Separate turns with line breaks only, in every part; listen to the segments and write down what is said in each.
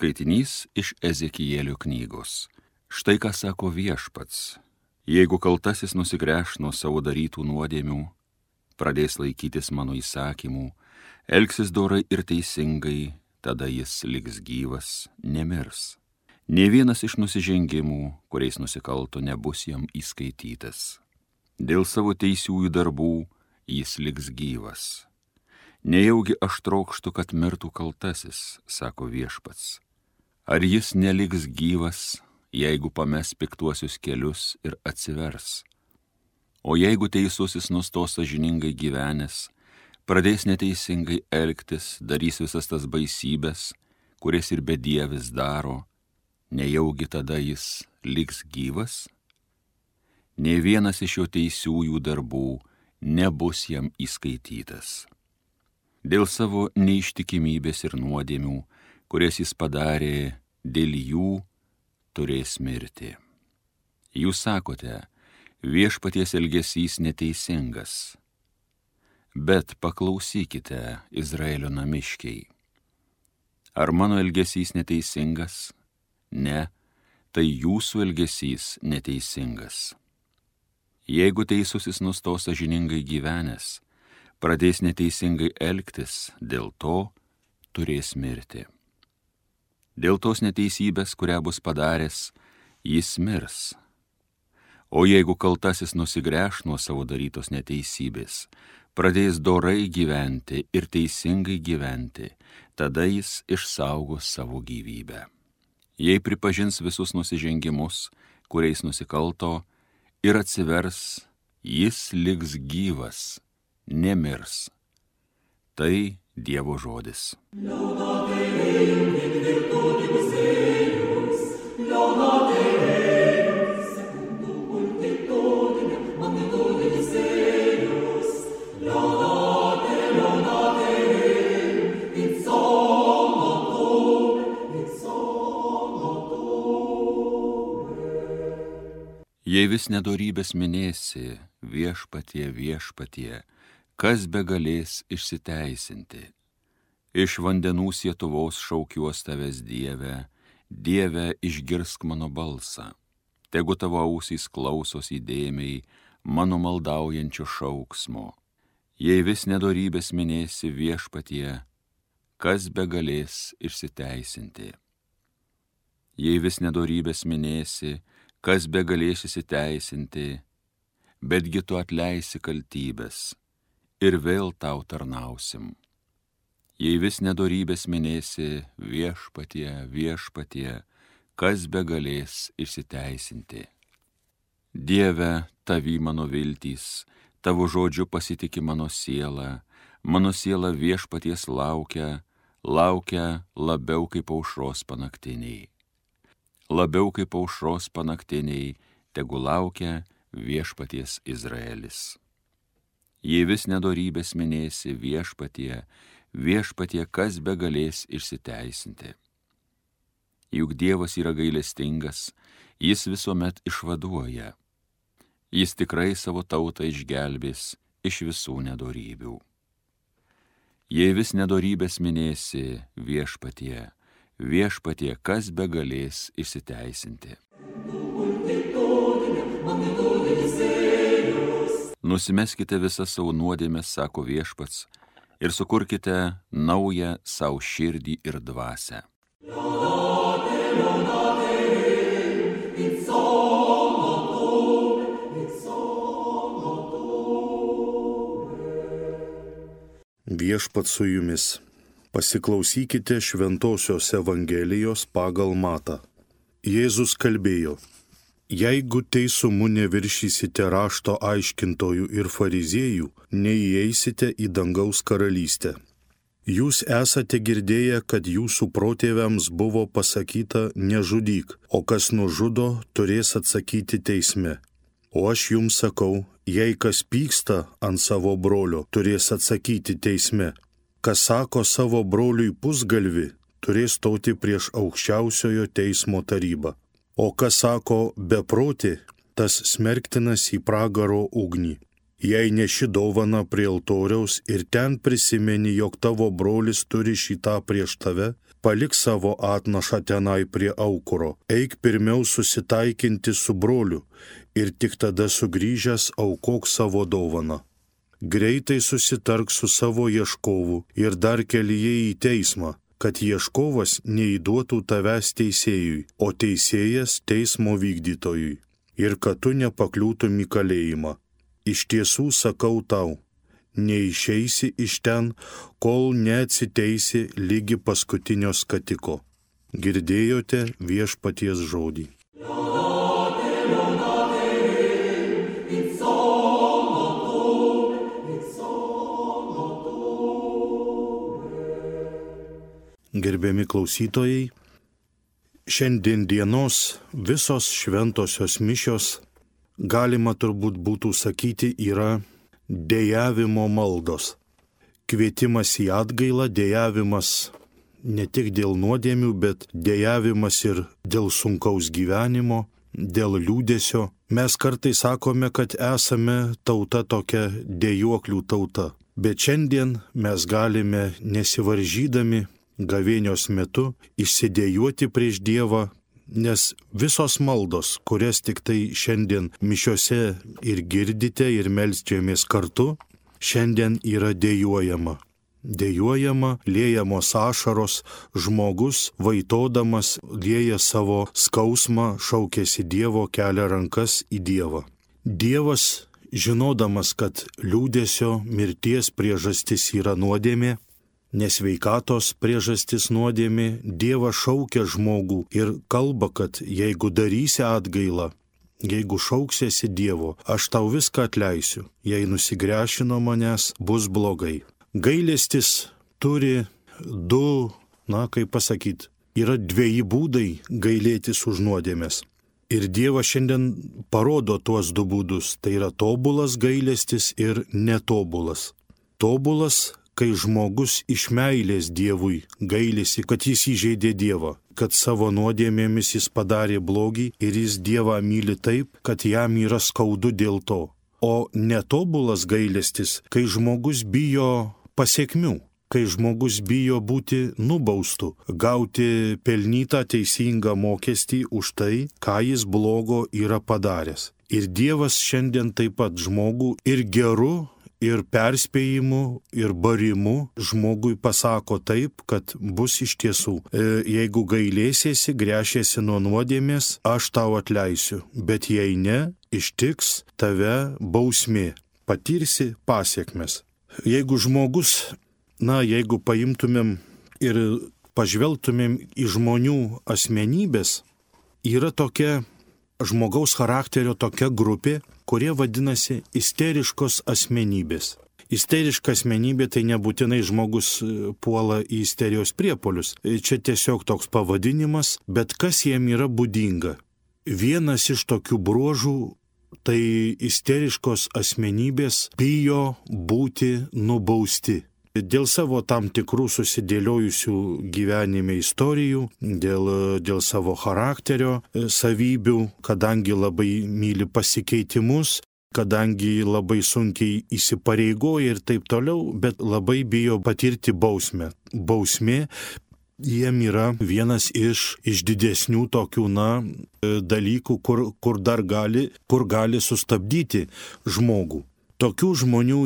Skaitinys iš Ezekielio knygos. Štai ką sako Viešpats. Jeigu kaltasis nusigręš nuo savo darytų nuodėmių, pradės laikytis mano įsakymų, elgsis dorai ir teisingai, tada jis liks gyvas, nemirs. Nė vienas iš nusižengimų, kuriais nusikalto, nebus jam įskaitytas. Dėl savo teisiųjų darbų jis liks gyvas. Nejaugi aš trokštu, kad mirtų kaltasis, sako Viešpats. Ar jis neliks gyvas, jeigu pames piktuosius kelius ir atsivers? O jeigu teisusis nustos sąžiningai gyvenęs, pradės neteisingai elgtis, darys visas tas baisybės, kurias ir bedievis daro, nejaugi tada jis liks gyvas? Nė vienas iš jo teisiųjų darbų nebus jam įskaitytas. Dėl savo neištikimybės ir nuodėmių, kurias jis padarė, dėl jų turės mirti. Jūs sakote, Viešpaties elgesys neteisingas. Bet paklausykite, Izraelio namiškiai. Ar mano elgesys neteisingas? Ne, tai jūsų elgesys neteisingas. Jeigu teisusis nustos sąžiningai gyvenęs, pradės neteisingai elgtis, dėl to turės mirti. Dėl tos neteisybės, kurią bus padaręs, jis mirs. O jeigu kaltasis nusigręš nuo savo darytos neteisybės, pradės dorai gyventi ir teisingai gyventi, tada jis išsaugos savo gyvybę. Jei pripažins visus nusižengimus, kuriais nusikalto, ir atsivers, jis liks gyvas, nemirs. Tai Dievo žodis. Jei vis nedorybės minėsi, Viešpatie, Viešpatie, kas begalės išsiteisinti? Iš vandenų sietuvos šaukiuos tavęs, Dieve, Dieve, išgirsk mano balsą. Tegu tavo ausys klausos įdėmiai mano maldaujančio šauksmo. Jei vis nedorybės minėsi, Viešpatie, kas begalės išsiteisinti? Jei vis nedorybės minėsi, kas begalės išsiteisinti, betgi tu atleisi kaltybės ir vėl tau tarnausim. Jei vis nedorybės minėsi, Viešpatie, Viešpatie, kas begalės išsiteisinti? Dieve, tavy mano viltys, tavo žodžiu pasitiki mano siela Viešpaties laukia labiau kaip aušros panaktiniai. Labiau kaip aušros panaktiniai, tegu laukia Viešpaties Izraelis. Jei vis nedorybės minėsi, Viešpatie, Viešpatie, kas begalės išsiteisinti? Juk Dievas yra gailestingas, jis visuomet išvaduoja. Jis tikrai savo tautą išgelbės iš visų nedorybių. Jei vis nedorybės minėsi, Viešpatie, Viešpatie, kas begalės išsiteisinti? Nusimeskite visas savo nuodėmes, sako Viešpats, ir sukurkite naują savo širdį ir dvasią.
Viešpats su jumis. Pasiklausykite Šventosios Evangelijos pagal Matą. Jėzus kalbėjo: Jeigu teisumu neviršysite rašto aiškintojų ir fariziejų, neįeisite į dangaus karalystę. Jūs esate girdėję, kad jūsų protėviams buvo pasakyta nežudyk, o kas nužudo, turės atsakyti teisme. O aš jums sakau, jei kas pyksta ant savo brolio, turės atsakyti teisme. Kas sako savo broliui pusgalvi, turės stoti prieš aukščiausiojo teismo tarybą. O kas sako beprotį, tas smerktinas į pragaro ugnį. Jei neši dovaną prie altoriaus ir ten prisimeni, jog tavo brolis turi šitą prieš tave, palik savo atnašą tenai prie aukuro, eik pirmiau susitaikinti su broliu ir tik tada sugrįžęs aukok savo dovaną. Greitai susitark su savo ieškovu ir dar kelyje į teismą, kad ieškovas neįduotų tavęs teisėjui, o teisėjas teismo vykdytojui, ir kad tu nepakliūtum į kalėjimą. Iš tiesų sakau tau, neišeisi iš ten, kol neatsiteisi lygi paskutinio skatiko. Girdėjote viešpaties žodį. Gerbiami klausytojai, šiandien dienos visos šventosios mišios, galima turbūt būtų sakyti, yra dejavimo maldos. Kvietimas į atgailą, dejavimas ne tik dėl nuodėmių, bet dejavimas ir dėl sunkaus gyvenimo, dėl liūdesio. Mes kartais sakome, kad esame tauta tokia dejuoklių tauta. Bet šiandien mes galime nesivaržydami gavėnios metu išsidėjuoti prieš Dievą, nes visos maldos, kurias tik tai šiandien mišiose ir girdite ir melsčiamės kartu, šiandien yra dejuojama. Dejuojama, liejamos ašaros, žmogus vaitodamas lieja savo skausmą, šaukėsi Dievo, kelia rankas į Dievą. Dievas, žinodamas, kad liūdesio, mirties priežastis yra nuodėmė, nesveikatos priežastis nuodėmė, Dievas šaukia žmogų ir kalba, kad jeigu darysi atgailą, jeigu šauksiesi Dievo, aš tau viską atleisiu, jei nusigręši nuo manęs, bus blogai. Gailestis turi yra dveji būdai gailėtis už nuodėmes. Ir Dievas šiandien parodo tuos du būdus, tai yra tobulas gailestis ir netobulas. Tobulas, kai žmogus iš meilės Dievui gailisi, kad jis įžeidė Dievą, kad savo nuodėmėmis jis padarė blogį ir jis Dievą myli taip, kad jam yra skaudu dėl to. O netobulas gailestis, kai žmogus bijo pasekmių, kai žmogus bijo būti nubaustu, gauti pelnytą teisingą mokestį už tai, ką jis blogo yra padaręs. Ir Dievas šiandien taip pat žmogų ir geru, ir perspėjimu, ir barimu žmogui pasako taip, kad bus iš tiesų. Jeigu gailėsiesi, gręšiesi nuo nuodėmės, aš tau atleisiu, bet jei ne, ištiks tave bausmė, patirsi pasiekmes. Jeigu žmogus, jeigu paimtumėm ir pažvelgtumėm į žmonių asmenybės, yra tokia žmogaus charakterio tokia grupė, kurie vadinasi isteriškos asmenybės. Isteriška asmenybė tai nebūtinai žmogus puola į isterijos priepuolius. Čia tiesiog toks pavadinimas, bet kas jiem yra būdinga. Vienas iš tokių bruožų tai isteriškos asmenybės bijo būti nubausti. Dėl savo tam tikrų susidėliojusių gyvenime istorijų, dėl savo charakterio savybių, kadangi labai myli pasikeitimus, kadangi labai sunkiai įsipareigoja ir taip toliau, bet labai bijo patirti bausmę. Bausmė jiem yra vienas iš didesnių tokių dalykų, kur gali sustabdyti žmogų. Tokių žmonių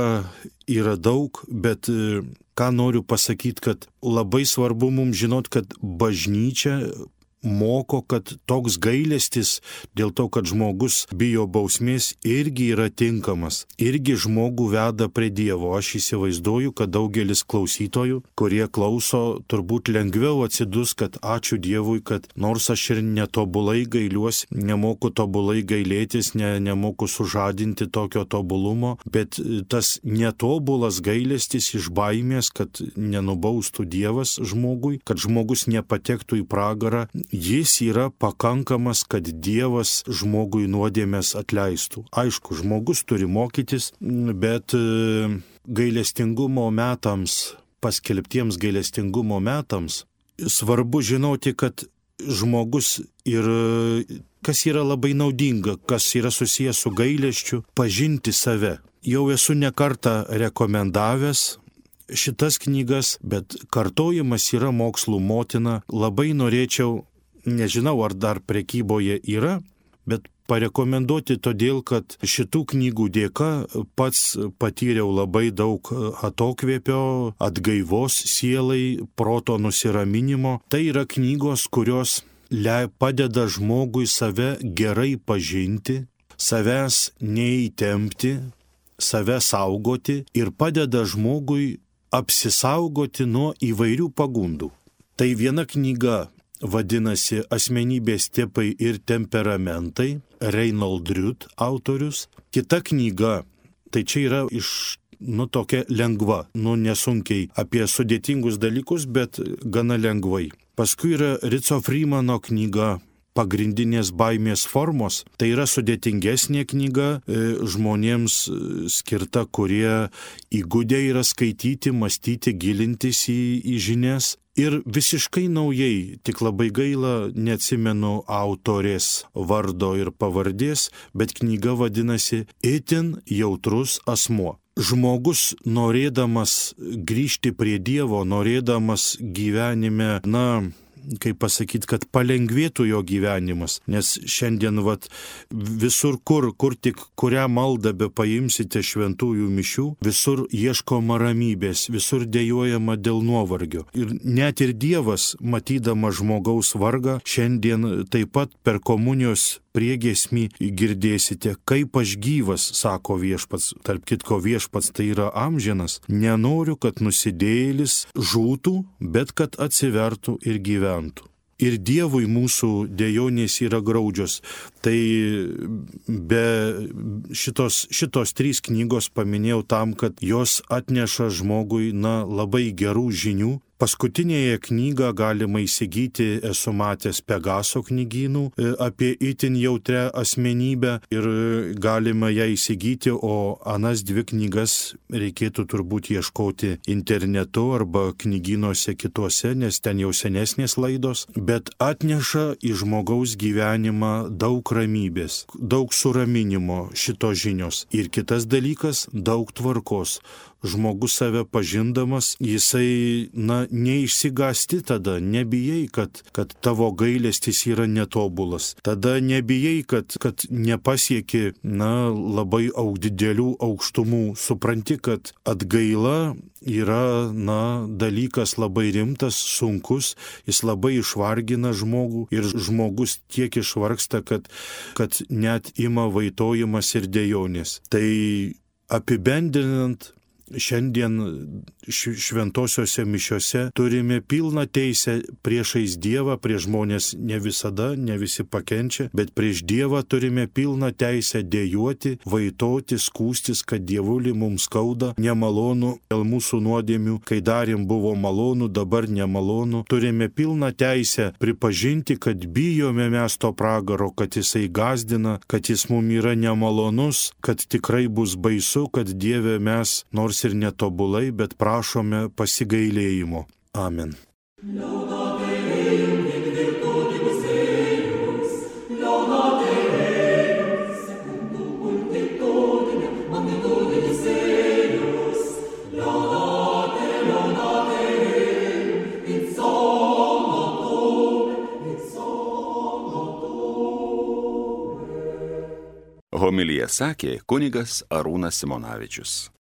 yra daug, bet ką noriu pasakyti, kad labai svarbu mums žinot, kad bažnyčia moko, kad toks gailestis dėl to, kad žmogus bijo bausmės, irgi yra tinkamas, irgi žmogų veda prie Dievo. Aš įsivaizduoju, kad daugelis klausytojų, kurie klauso, turbūt lengviau atsidus, kad ačiū Dievui, kad nors aš ir netobulai gailiuosi, nemoku tobulai gailėtis, nemoku sužadinti tokio tobulumo, bet tas netobulas gailestis iš baimės, kad nenubaustų Dievas žmogui, kad žmogus nepatektų į pragarą, jis yra pakankamas, kad Dievas žmogui nuodėmes atleistų. Aišku, žmogus turi mokytis, bet gailestingumo metams, paskelbtiems gailestingumo metams, svarbu žinoti, kad žmogus ir kas yra labai naudinga, kas yra susijęs su gailesčiu, pažinti save. Jau esu ne kartą rekomendavęs šitas knygas, bet kartojimas yra mokslų motina. Labai norėčiau, nežinau ar dar prekyboje yra, bet parekomenduoti todėl, kad šitų knygų dėka pats patyriau labai daug atokvėpio, atgaivos sielai, proto nusiraminimo. Tai yra knygos, kurios padeda žmogui save gerai pažinti, savęs neįtempti, save saugoti ir padeda žmogui apsisaugoti nuo įvairių pagundų. Tai viena knyga vadinasi Asmenybės tipai ir temperamentai, Reinhold Drüth autorius. Kita knyga, tai čia yra tokia lengva, nesunkiai apie sudėtingus dalykus, bet gana lengvai. Paskui yra Rico Freemano knyga Pagrindinės baimės formos. Tai yra sudėtingesnė knyga žmonėms skirta, kurie įgudę yra skaityti, mąstyti, gilintis į žinias. Ir visiškai naujai, tik labai gaila, neatsimenu autorės vardo ir pavardės, bet knyga vadinasi Itin jautrus asmuo. Žmogus, norėdamas grįžti prie Dievo, norėdamas gyvenime, kaip pasakyti, kad palengvėtų jo gyvenimas, nes šiandien visur, kur tik kurią maldą be paimsite šventųjų mišių, visur ieškoma ramybės, visur dejuojama dėl nuovargio. Ir net ir Dievas, matydama žmogaus vargą, šiandien taip pat per komunijos priegiesmį girdėsite, kaip aš gyvas, sako viešpats. Tarp kitko, viešpats tai yra amžinas. Nenoriu, kad nusidėjėlis žūtų, bet kad atsivertų ir gyventų. Ir Dievui mūsų dejonės yra graudžios. Tai be šitos 3 knygos paminėjau tam, kad jos atneša žmogui labai gerų žinių. Paskutinėje knygą galima įsigyti, esu matęs Pegaso knygynų apie itin jautrią asmenybę ir galima ją įsigyti, o anas 2 knygas reikėtų turbūt ieškoti internetu arba knygynuose kituose, nes ten jau senesnės laidos, bet atneša į žmogaus gyvenimą daug ramybės, daug suraminimo šitos žinios. Ir kitas dalykas, daug tvarkos. Žmogus save pažindamas, jisai, neišsigąsti tada, nebijai, kad tavo gailestis yra netobulas. Tada nebijai, kad nepasieki, labai didelių aukštumų. Supranti, kad atgaila yra, dalykas labai rimtas, sunkus, jis labai išvargina žmogų ir žmogus tiek išvargsta, kad net ima vaitojimas ir dejonės. Tai apibendrinant, šiandien šventosiuose mišiuose turime pilną teisę priešais Dievą, prieš žmonės ne visada, ne visi pakenčia, bet prieš Dievą turime pilną teisę dejuoti, vaitoti, skųstis, kad Dievulį mums skauda, nemalonu, dėl mūsų nuodėmių, kai darėm buvo malonu, dabar nemalonu. Turime pilną teisę pripažinti, kad bijome mes to pragaro, kad jisai gąsdina, kad jis mums yra nemalonus, kad tikrai bus baisu, kad Dieve mes nors ir netobulai, bet prašome pasigailėjimo. Amen.
Homiliją sakė kunigas Arūnas Simonavičius.